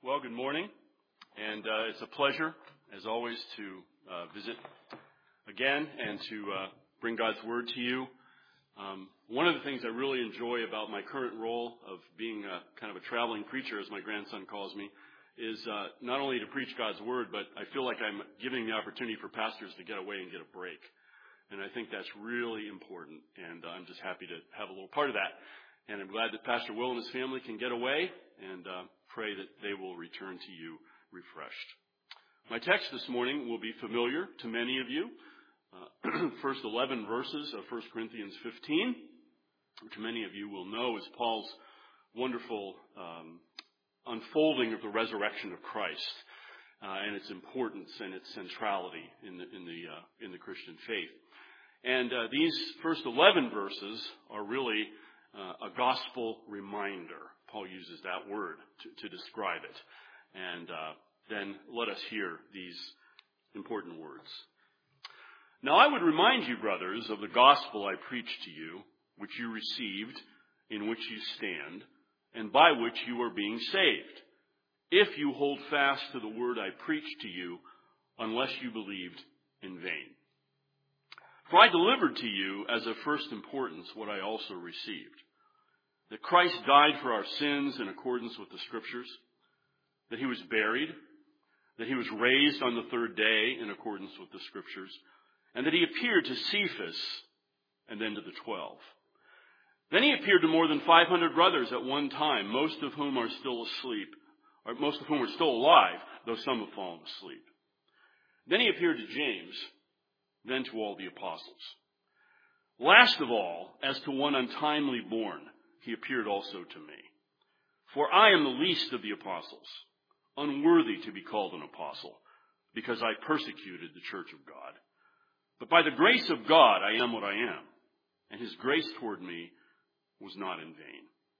Well, good morning, and it's a pleasure, as always, to visit again and to bring God's Word to you. One of the things I really enjoy about my current role of being kind of a traveling preacher, as my grandson calls me, is not only to preach God's Word, but I feel like I'm giving the opportunity for pastors to get away and get a break. And I think that's really important, and I'm just happy to have a little part of that. And I'm glad that Pastor Will and his family can get away, and pray that they will return to you refreshed. My text this morning will be familiar to many of you. First 11 verses of 1 Corinthians 15, which many of you will know is Paul's wonderful unfolding of the resurrection of Christ and its importance and its centrality in the Christian faith. And these first 11 verses are really a gospel reminder. Paul uses that word to describe it. And then let us hear these important words. Now I would remind you, brothers, of the gospel I preached to you, which you received, in which you stand, and by which you are being saved, if you hold fast to the word I preached to you, unless you believed in vain. For I delivered to you as of first importance what I also received, that Christ died for our sins in accordance with the Scriptures, that he was buried, that he was raised on the third day in accordance with the Scriptures, and that he appeared to Cephas and then to the 12. Then he appeared to more than 500 brothers at one time, most of whom are still asleep, or most of whom are still alive, though some have fallen asleep. Then he appeared to James, then to all the apostles. Last of all, as to one untimely born, he appeared also to me. For I am the least of the apostles, unworthy to be called an apostle, because I persecuted the church of God. But by the grace of God I am what I am, and his grace toward me was not in vain.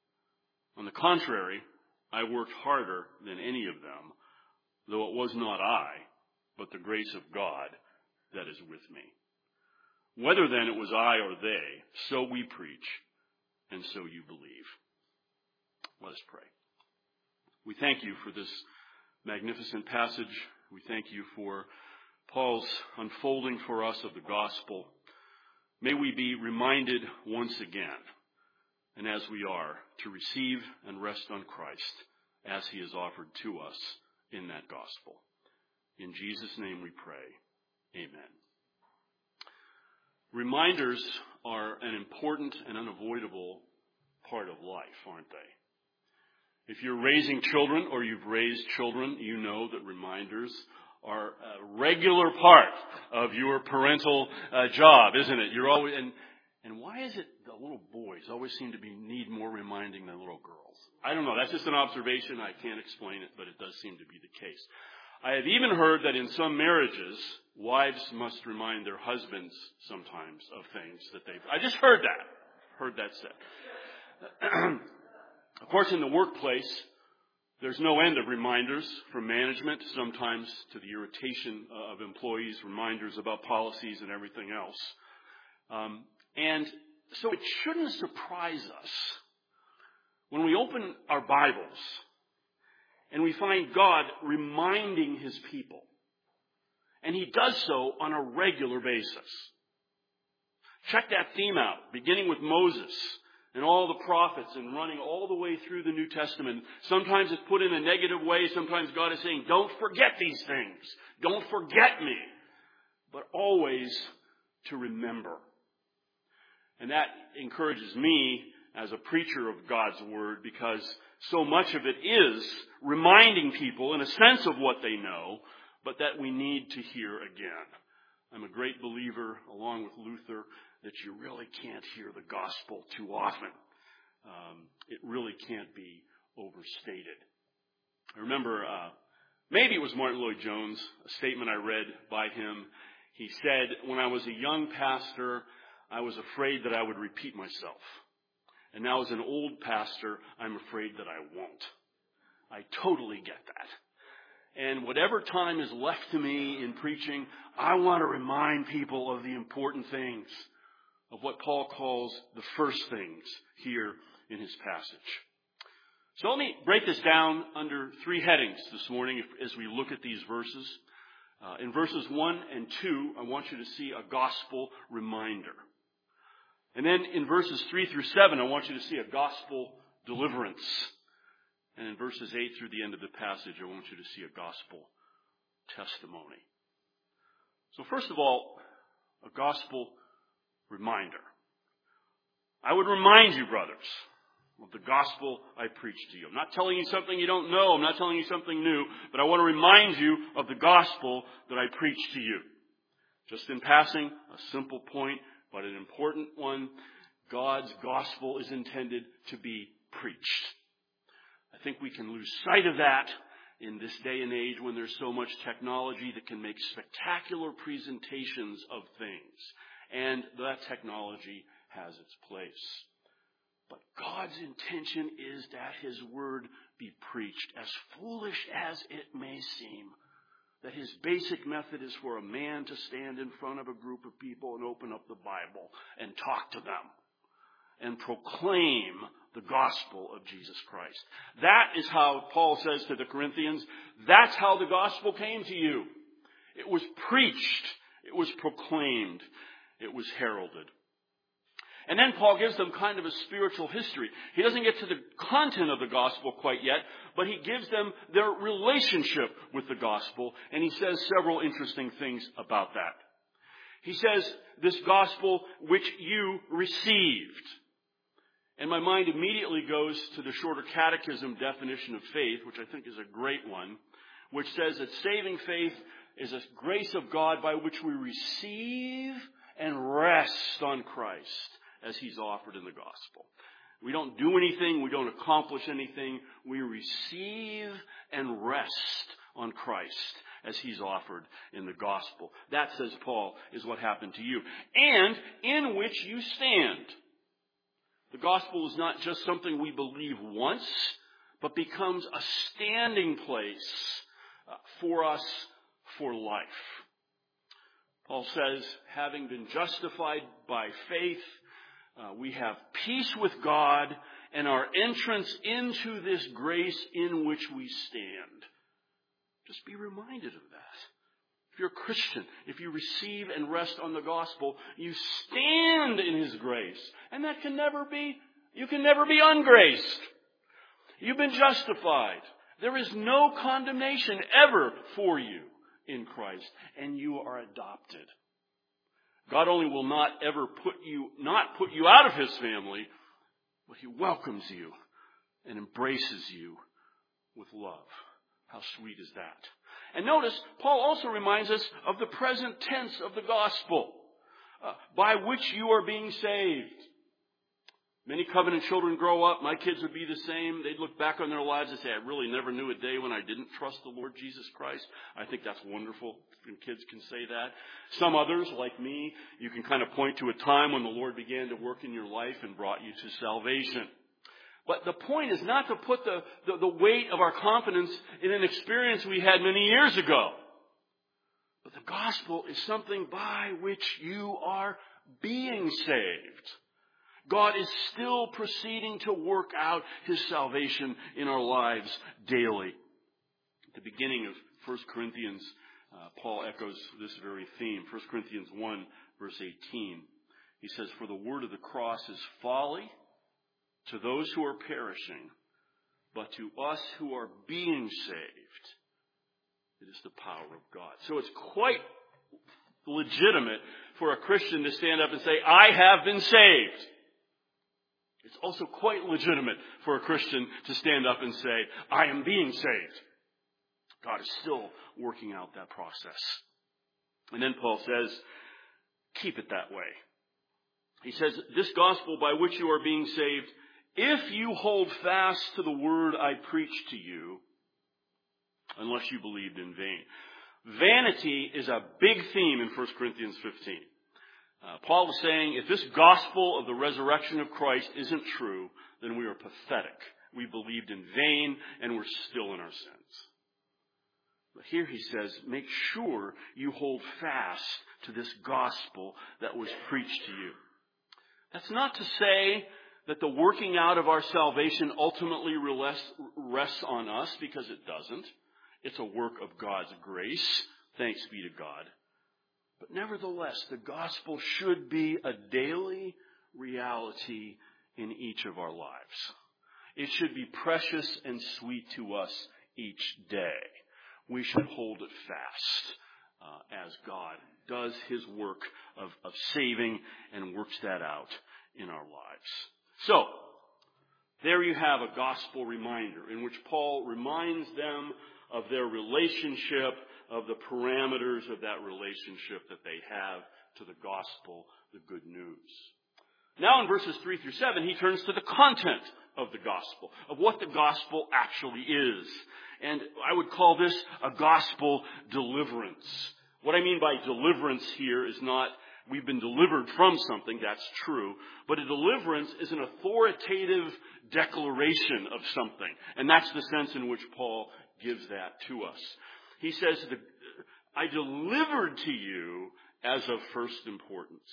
On the contrary, I worked harder than any of them, though it was not I, but the grace of God that is with me. Whether then it was I or they, so we preach, and so you believe. Let us pray. We thank you for this magnificent passage. We thank you for Paul's unfolding for us of the gospel. May we be reminded once again, and as we are, to receive and rest on Christ as he is offered to us in that gospel. In Jesus' name we pray. Amen. Reminders are an important and unavoidable part of life, aren't they? If you're raising children or you've raised children, you know that reminders are a regular part of your parental job, isn't it? You're always and why is it the little boys always seem to need more reminding than little girls? I don't know. That's just an observation. I can't explain it, but it does seem to be the case. I have even heard that in some marriages, wives must remind their husbands sometimes of things that I just heard that said. Of course, in the workplace, there's no end of reminders from management, sometimes to the irritation of employees, reminders about policies and everything else. And so it shouldn't surprise us when we open our Bibles and we find God reminding his people. And he does so on a regular basis. Check that theme out, beginning with Moses and all the prophets and running all the way through the New Testament. Sometimes it's put in a negative way. Sometimes God is saying, don't forget these things. Don't forget me. But always to remember. And that encourages me as a preacher of God's Word, because so much of it is reminding people in a sense of what they know, but that we need to hear again. I'm a great believer, along with Luther, that you really can't hear the gospel too often. It really can't be overstated. I remember, maybe it was Martin Lloyd-Jones, a statement I read by him. He said, when I was a young pastor, I was afraid that I would repeat myself. And now as an old pastor, I'm afraid that I won't. I totally get that. And whatever time is left to me in preaching, I want to remind people of the important things, of what Paul calls the first things here in his passage. So let me break this down under three headings this morning as we look at these verses. In verses 1 and 2, I want you to see a gospel reminder. And then in verses 3 through 7, I want you to see a gospel deliverance. And in verses 8 through the end of the passage, I want you to see a gospel testimony. So first of all, a gospel reminder. I would remind you, brothers, of the gospel I preached to you. I'm not telling you something you don't know. I'm not telling you something new. But I want to remind you of the gospel that I preached to you. Just in passing, a simple point, but an important one. God's gospel is intended to be preached. I think we can lose sight of that in this day and age when there's so much technology that can make spectacular presentations of things. And that technology has its place. But God's intention is that His word be preached, as foolish as it may seem. That His basic method is for a man to stand in front of a group of people and open up the Bible and talk to them and proclaim the gospel of Jesus Christ. That is how Paul says to the Corinthians, that's how the gospel came to you. It was preached. It was proclaimed. It was heralded. And then Paul gives them kind of a spiritual history. He doesn't get to the content of the gospel quite yet, but he gives them their relationship with the gospel, and he says several interesting things about that. He says, this gospel which you received. And my mind immediately goes to the Shorter Catechism definition of faith, which I think is a great one, which says that saving faith is a grace of God by which we receive and rest on Christ as He's offered in the gospel. We don't do anything. We don't accomplish anything. We receive and rest on Christ as He's offered in the gospel. That, says Paul, is what happened to you. And in which you stand. The gospel is not just something we believe once, but becomes a standing place for us for life. Paul says, having been justified by faith, we have peace with God and our entrance into this grace in which we stand. Just be reminded of that. If you're a Christian, if you receive and rest on the gospel, you stand in His grace. And that can never be, you can never be ungraced. You've been justified. There is no condemnation ever for you in Christ. And you are adopted. God only will not ever put you out of His family, but He welcomes you and embraces you with love. How sweet is that? And notice, Paul also reminds us of the present tense of the gospel, by which you are being saved. Many covenant children grow up. My kids would be the same. They'd look back on their lives and say, I really never knew a day when I didn't trust the Lord Jesus Christ. I think that's wonderful when kids can say that. Some others, like me, you can kind of point to a time when the Lord began to work in your life and brought you to salvation. But the point is not to put the weight of our confidence in an experience we had many years ago. But the gospel is something by which you are being saved. God is still proceeding to work out His salvation in our lives daily. At the beginning of 1 Corinthians, Paul echoes this very theme. 1 Corinthians 1, verse 18. He says, for the word of the cross is folly to those who are perishing, but to us who are being saved, it is the power of God. So it's quite legitimate for a Christian to stand up and say, I have been saved. It's also quite legitimate for a Christian to stand up and say, I am being saved. God is still working out that process. And then Paul says, keep it that way. He says, this gospel by which you are being saved, if you hold fast to the word I preached to you, unless you believed in vain. Vanity is a big theme in 1 Corinthians 15. Paul is saying, if this gospel of the resurrection of Christ isn't true, then we are pathetic. We believed in vain, and we're still in our sins. But here he says, make sure you hold fast to this gospel that was preached to you. That's not to say that the working out of our salvation ultimately rests on us, because it doesn't. It's a work of God's grace. Thanks be to God. But nevertheless, the gospel should be a daily reality in each of our lives. It should be precious and sweet to us each day. We should hold it fast as God does his work of saving and works that out in our lives. So, there you have a gospel reminder in which Paul reminds them of their relationship, of the parameters of that relationship that they have to the gospel, the good news. Now in verses 3 through 7, he turns to the content of the gospel, of what the gospel actually is. And I would call this a gospel deliverance. What I mean by deliverance here is not we've been delivered from something, that's true, but a deliverance is an authoritative declaration of something. And that's the sense in which Paul gives that to us. He says, I delivered to you as of first importance.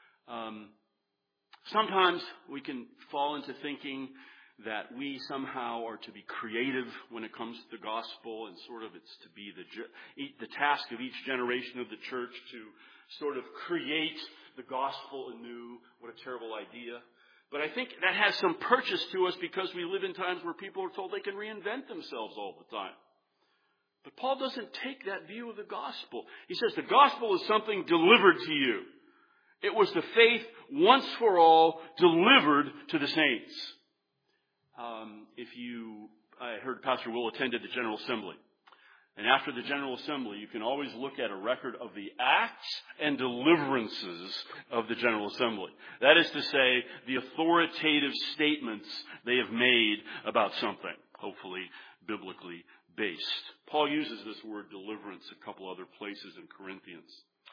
Sometimes we can fall into thinking that we somehow are to be creative when it comes to the gospel, and sort of it's to be the task of each generation of the church to sort of create the gospel anew. What a terrible idea. But I think that has some purchase to us because we live in times where people are told they can reinvent themselves all the time. But Paul doesn't take that view of the gospel. He says the gospel is something delivered to you. It was the faith once for all delivered to the saints. I heard Pastor Will attended the General Assembly. And after the General Assembly, you can always look at a record of the acts and deliverances of the General Assembly. That is to say, the authoritative statements they have made about something, hopefully biblically based. Paul uses this word deliverance a couple other places in Corinthians.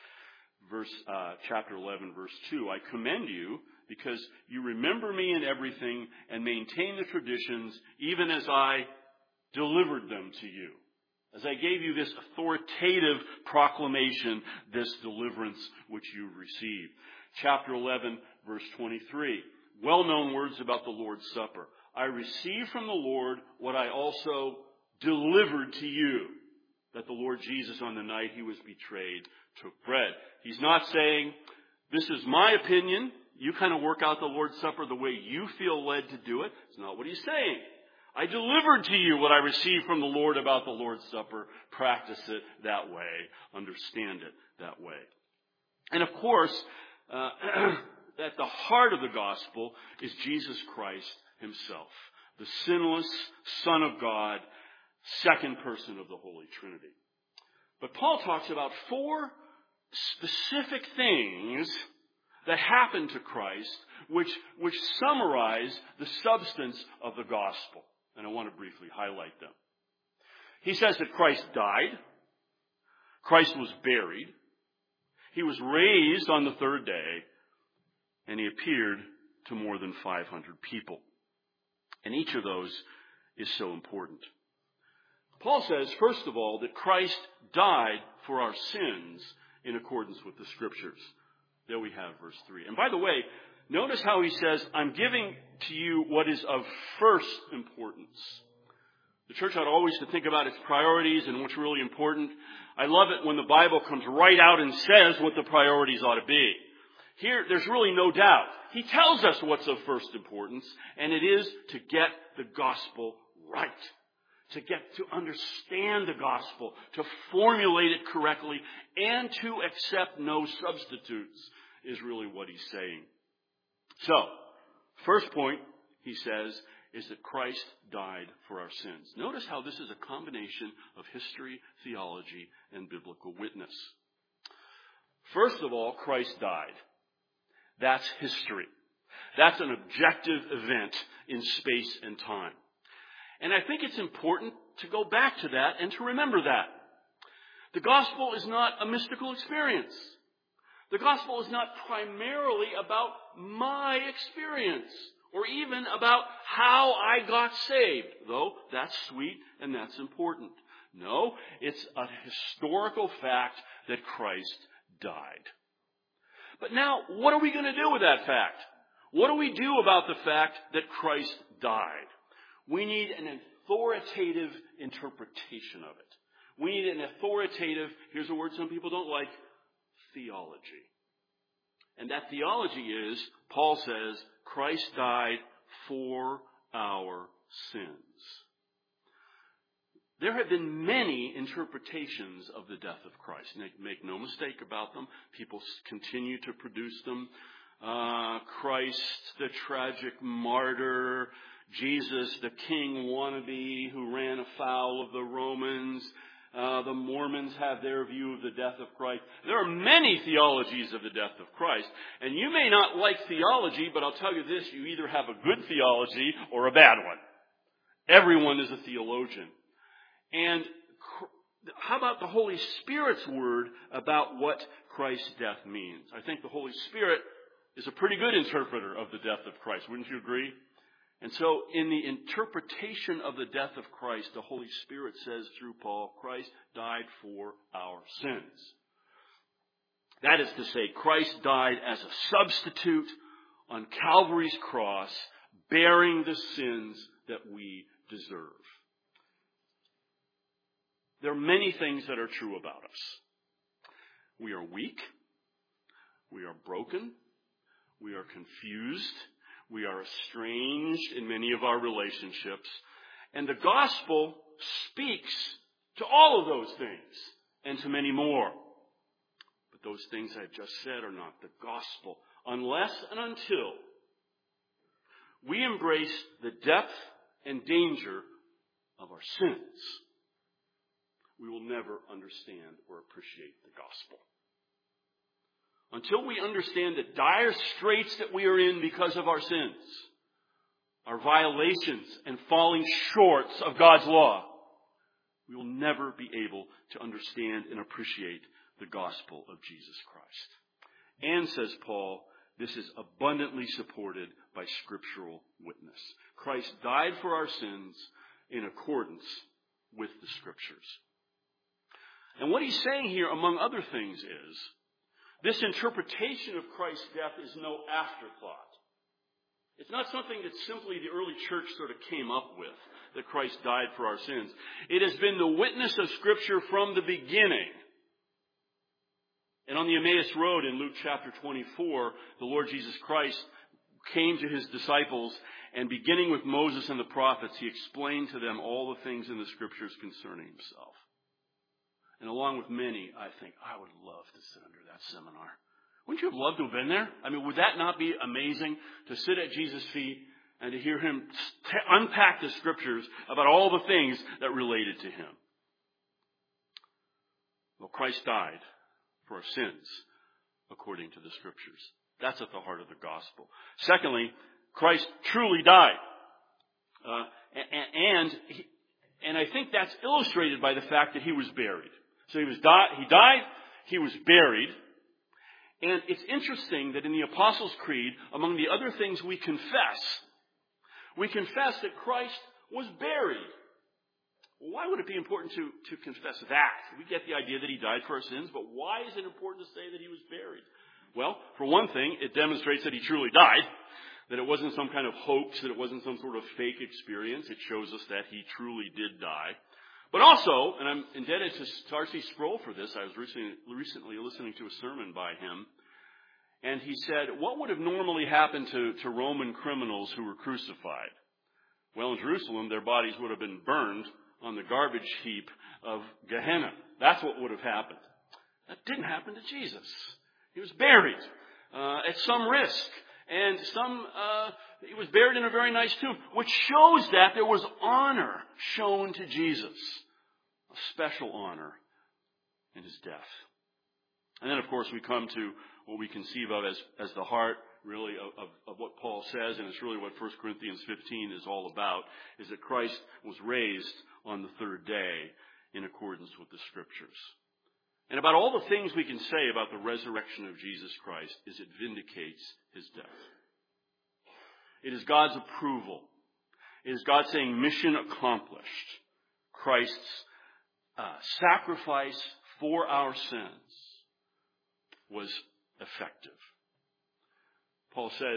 Chapter 11, verse 2, I commend you because you remember me in everything and maintain the traditions even as I delivered them to you. As I gave you this authoritative proclamation, this deliverance which you received. Chapter 11, verse 23, well-known words about the Lord's Supper. I received from the Lord what I also delivered to you, that the Lord Jesus on the night he was betrayed took bread. He's not saying, this is my opinion, you kind of work out the Lord's Supper the way you feel led to do it. It's not what he's saying. I delivered to you what I received from the Lord about the Lord's Supper. Practice it that way. Understand it that way. And of course, at the heart of the gospel is Jesus Christ himself, the sinless Son of God, second person of the Holy Trinity. But Paul talks about 4 specific things that happened to Christ, which summarize the substance of the gospel. And I want to briefly highlight them. He says that Christ died. Christ was buried. He was raised on the 3rd day. And he appeared to more than 500 people. And each of those is so important. Paul says, first of all, that Christ died for our sins in accordance with the Scriptures. There we have verse 3. And by the way, notice how he says, I'm giving to you what is of first importance. The church ought always to think about its priorities and what's really important. I love it when the Bible comes right out and says what the priorities ought to be. Here, there's really no doubt. He tells us what's of first importance, and it is to get the gospel right. To get to understand the gospel, to formulate it correctly, and to accept no substitutes is really what he's saying. So, first point, he says, is that Christ died for our sins. Notice how this is a combination of history, theology, and biblical witness. First of all, Christ died. That's history. That's an objective event in space and time. And I think it's important to go back to that and to remember that. The gospel is not a mystical experience. The gospel is not primarily about my experience or even about how I got saved, though that's sweet and that's important. No, it's a historical fact that Christ died. But now, what are we going to do with that fact? What do we do about the fact that Christ died? We need an authoritative interpretation of it. We need an authoritative, here's a word some people don't like, theology. And that theology is, Paul says, Christ died for our sins. There have been many interpretations of the death of Christ. Make no mistake about them. People continue to produce them. Christ, the tragic martyr. Jesus, the king wannabe who ran afoul of the Romans. The Mormons have their view of the death of Christ. There are many theologies of the death of Christ. And you may not like theology, but I'll tell you this, you either have a good theology or a bad one. Everyone is a theologian. And how about the Holy Spirit's word about what Christ's death means? I think the Holy Spirit is a pretty good interpreter of the death of Christ. Wouldn't you agree? And so in the interpretation of the death of Christ, the Holy Spirit says through Paul, Christ died for our sins. That is to say, Christ died as a substitute on Calvary's cross, bearing the sins that we deserve. There are many things that are true about us. We are weak. We are broken. We are confused. We are estranged in many of our relationships. And the gospel speaks to all of those things and to many more. But those things I've just said are not the gospel unless and until we embrace the depth and danger of our sins. We will never understand or appreciate the gospel. Until we understand the dire straits that we are in because of our sins, our violations and falling shorts of God's law, we will never be able to understand and appreciate the gospel of Jesus Christ. And, says Paul, this is abundantly supported by scriptural witness. Christ died for our sins in accordance with the scriptures. And what he's saying here, among other things, is this interpretation of Christ's death is no afterthought. It's not something that simply the early church sort of came up with, that Christ died for our sins. It has been the witness of Scripture from the beginning. And on the Emmaus Road in Luke chapter 24, the Lord Jesus Christ came to his disciples, and beginning with Moses and the prophets, he explained to them all the things in the Scriptures concerning himself. And along with many, I think, I would love to sit under that seminar. Wouldn't you have loved to have been there? I mean, would that not be amazing to sit at Jesus' feet and to hear him unpack the Scriptures about all the things that related to him? Well, Christ died for our sins according to the Scriptures. That's at the heart of the gospel. Secondly, Christ truly died. And I think that's illustrated by the fact that he was buried. So he died, he was buried. And it's interesting that in the Apostles' Creed, among the other things we confess that Christ was buried. Well, why would it be important to confess that? We get the idea that he died for our sins, but why is it important to say that he was buried? Well, for one thing, it demonstrates that he truly died, that it wasn't some kind of hoax, that it wasn't some sort of fake experience. It shows us that he truly did die. But also, and I'm indebted to Tarsi Sproul for this, I was recently listening to a sermon by him, and he said, what would have normally happened to Roman criminals who were crucified? Well, in Jerusalem, their bodies would have been burned on the garbage heap of Gehenna. That's what would have happened. That didn't happen to Jesus. He was buried at some risk. And he was buried in a very nice tomb, which shows that there was honor shown to Jesus. A special honor in his death. And then, of course, we come to what we conceive of as the heart, really, of what Paul says, and it's really what 1 Corinthians 15 is all about, is that Christ was raised on the third day in accordance with the Scriptures. And about all the things we can say about the resurrection of Jesus Christ is it vindicates his death. It is God's approval. It is God saying, mission accomplished. Christ's sacrifice for our sins was effective. Paul says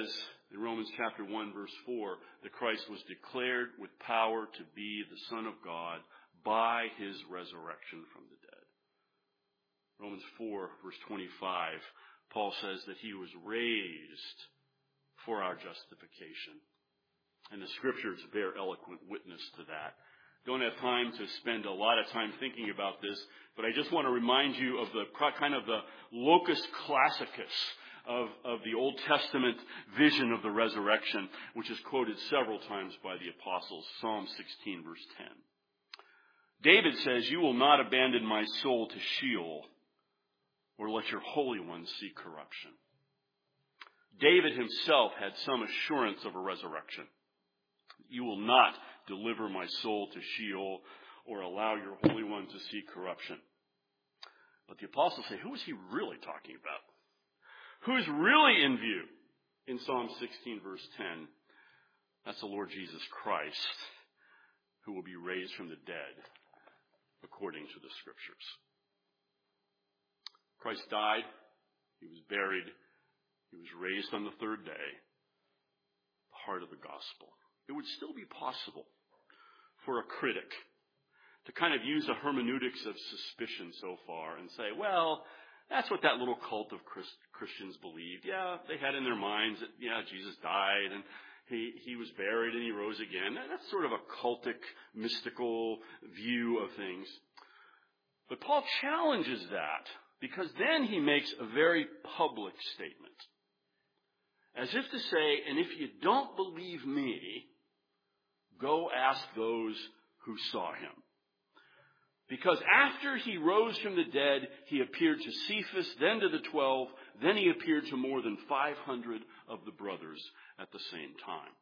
In Romans chapter 1, verse 4, that Christ was declared with power to be the Son of God by his resurrection from the dead. Romans 4, verse 25, Paul says that he was raised for our justification. And the scriptures bear eloquent witness to that. Don't have time to spend a lot of time thinking about this, but I just want to remind you of the kind of the locus classicus of the Old Testament vision of the resurrection, which is quoted several times by the apostles. Psalm 16, verse 10. David says, "You will not abandon my soul to Sheol, or let your Holy One see corruption." David himself had some assurance of a resurrection. "You will not deliver my soul to Sheol, or allow your Holy One to see corruption." But the apostles say, who is he really talking about? Who's really in view in Psalm 16, verse 10? That's the Lord Jesus Christ, who will be raised from the dead according to the scriptures. Christ died, he was buried, he was raised on the third day, the heart of the gospel. It would still be possible for a critic to kind of use a hermeneutics of suspicion so far and say, well, that's what that little cult of Christians believed. Yeah, they had in their minds that, Jesus died and he was buried and he rose again. That's sort of a cultic, mystical view of things. But Paul challenges that, because then he makes a very public statement. As if to say, and if you don't believe me, go ask those who saw him. Because after he rose from the dead, he appeared to Cephas, then to the 12, then he appeared to more than 500 of the brothers at the same time.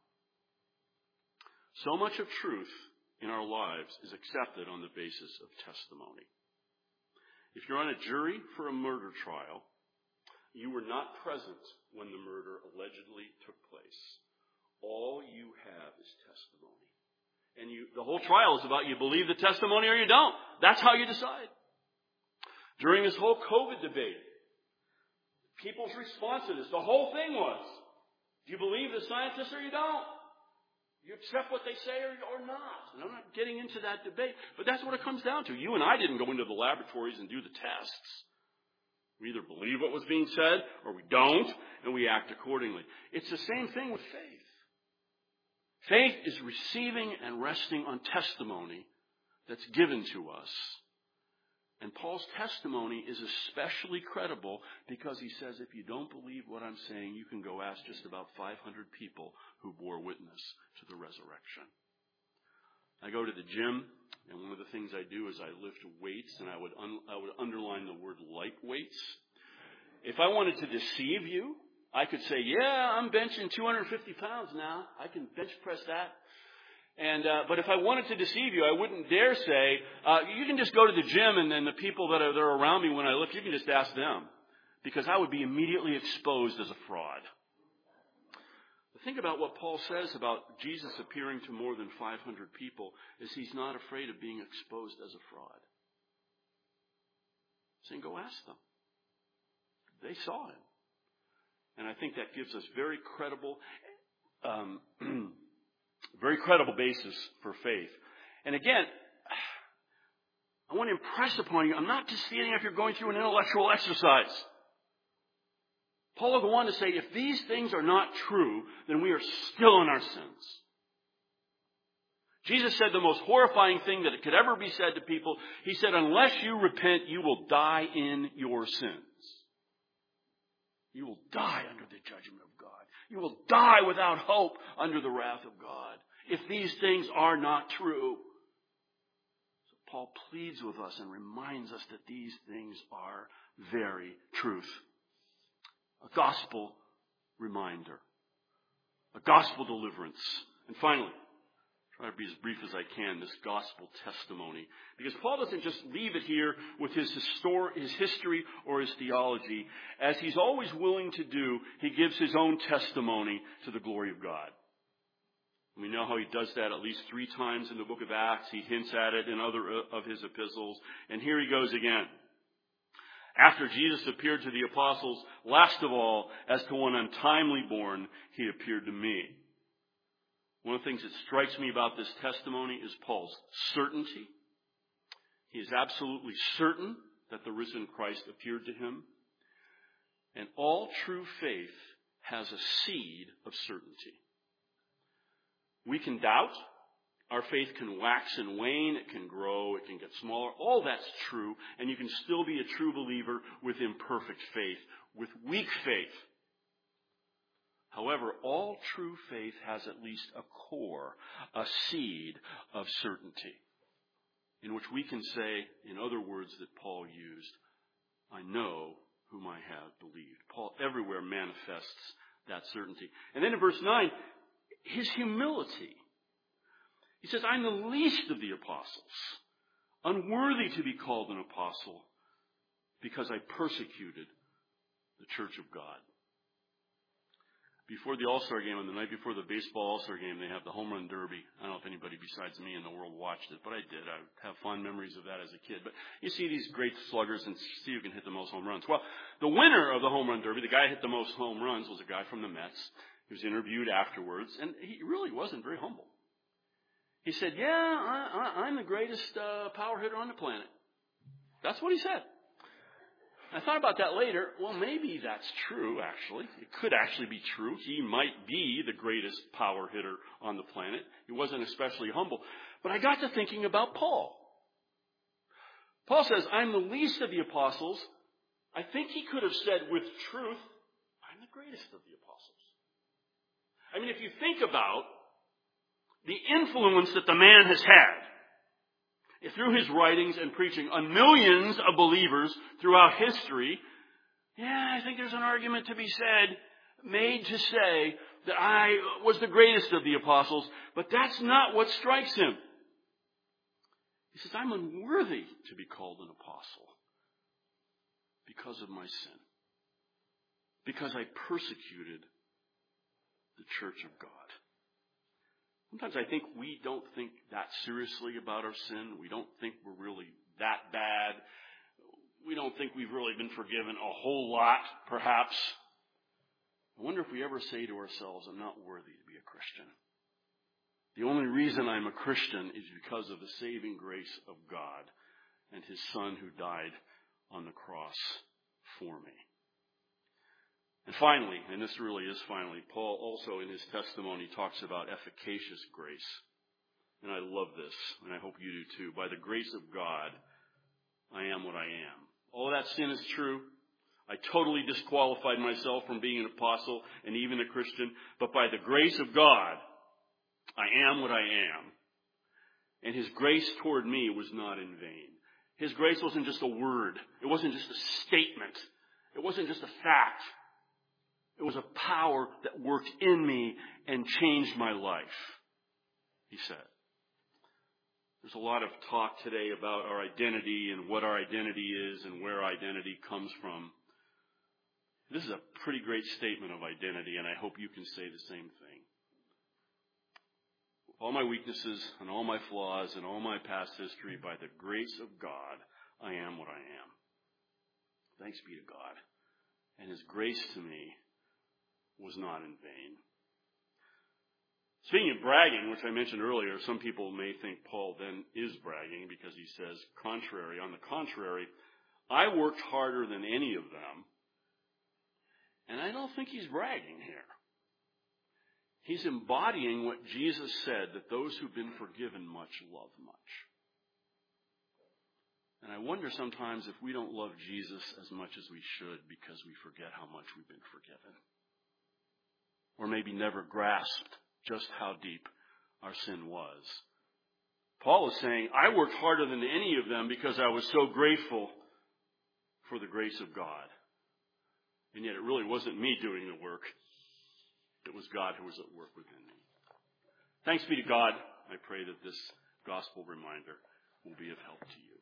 So much of truth in our lives is accepted on the basis of testimony. If you're on a jury for a murder trial, you were not present when the murder allegedly took place. All you have is testimony. And the whole trial is about you believe the testimony or you don't. That's how you decide. During this whole COVID debate, people's response to this, the whole thing was, do you believe the scientists or you don't? You accept what they say or not. And I'm not getting into that debate, but that's what it comes down to. You and I didn't go into the laboratories and do the tests. We either believe what was being said or we don't, and we act accordingly. It's the same thing with faith. Faith is receiving and resting on testimony that's given to us. And Paul's testimony is especially credible because he says, if you don't believe what I'm saying, you can go ask just about 500 people who bore witness to the resurrection. I go to the gym, and one of the things I do is I lift weights, and I would underline the word light weights. If I wanted to deceive you, I could say, yeah, I'm benching 250 pounds now. I can bench press that. But if I wanted to deceive you, I wouldn't dare say, you can just go to the gym and then the people that are around me when I lift, you can just ask them. Because I would be immediately exposed as a fraud. But think about what Paul says about Jesus appearing to more than 500 people, is he's not afraid of being exposed as a fraud. Saying, go ask them. They saw him. And I think that gives us very credible basis for faith. And again, I want to impress upon you, I'm not just stating if you're going through an intellectual exercise. Paul will go on to say, if these things are not true, then we are still in our sins. Jesus said the most horrifying thing that could ever be said to people. He said, unless you repent, you will die in your sins. You will die under the judgment of God. You will die without hope under the wrath of God if these things are not true. So Paul pleads with us and reminds us that these things are very truth. A gospel reminder. A gospel deliverance. And finally, try to be as brief as I can, this gospel testimony. Because Paul doesn't just leave it here with his history or his theology. As he's always willing to do, he gives his own testimony to the glory of God. We know how he does that at least 3 times in the book of Acts. He hints at it in other of his epistles. And here he goes again. After Jesus appeared to the apostles, last of all, as to one untimely born, he appeared to me. One of the things that strikes me about this testimony is Paul's certainty. He is absolutely certain that the risen Christ appeared to him. And all true faith has a seed of certainty. We can doubt. Our faith can wax and wane. It can grow. It can get smaller. All that's true. And you can still be a true believer with imperfect faith, with weak faith. However, all true faith has at least a core, a seed of certainty, in which we can say, in other words that Paul used, I know whom I have believed. Paul everywhere manifests that certainty. And then in verse 9, his humility. He says, I'm the least of the apostles, unworthy to be called an apostle, because I persecuted the church of God. Before the All-Star game, on the night before the baseball All-Star game, they have the home run derby. I don't know if anybody besides me in the world watched it, but I did. I have fond memories of that as a kid. But you see these great sluggers and see who can hit the most home runs. Well, the winner of the home run derby, the guy who hit the most home runs, was a guy from the Mets. He was interviewed afterwards, and he really wasn't very humble. He said, I'm the greatest power hitter on the planet. That's what he said. I thought about that later. Well, maybe that's true, actually. It could actually be true. He might be the greatest power hitter on the planet. He wasn't especially humble. But I got to thinking about Paul. Paul says, I'm the least of the apostles. I think he could have said with truth, I'm the greatest of the apostles. I mean, if you think about the influence that the man has had through his writings and preaching on millions of believers throughout history, I think there's an argument to be made to say that I was the greatest of the apostles, but that's not what strikes him. He says, I'm unworthy to be called an apostle because of my sin, because I persecuted the church of God. Sometimes I think we don't think that seriously about our sin. We don't think we're really that bad. We don't think we've really been forgiven a whole lot, perhaps. I wonder if we ever say to ourselves, I'm not worthy to be a Christian. The only reason I'm a Christian is because of the saving grace of God and His Son who died on the cross for me. And finally, and this really is finally, Paul also in his testimony talks about efficacious grace. And I love this, and I hope you do too. By the grace of God, I am what I am. All that sin is true. I totally disqualified myself from being an apostle and even a Christian. But by the grace of God, I am what I am. And His grace toward me was not in vain. His grace wasn't just a word. It wasn't just a statement. It wasn't just a fact. It was a power that worked in me and changed my life, he said. There's a lot of talk today about our identity and what our identity is and where identity comes from. This is a pretty great statement of identity, and I hope you can say the same thing. With all my weaknesses and all my flaws and all my past history, by the grace of God, I am what I am. Thanks be to God. And His grace to me was not in vain. Speaking of bragging, which I mentioned earlier, some people may think Paul then is bragging because he says, on the contrary, I worked harder than any of them. And I don't think he's bragging here. He's embodying what Jesus said, that those who've been forgiven much love much. And I wonder sometimes if we don't love Jesus as much as we should because we forget how much we've been forgiven. Or maybe never grasped just how deep our sin was. Paul is saying, I worked harder than any of them because I was so grateful for the grace of God. And yet it really wasn't me doing the work. It was God who was at work within me. Thanks be to God. I pray that this gospel reminder will be of help to you.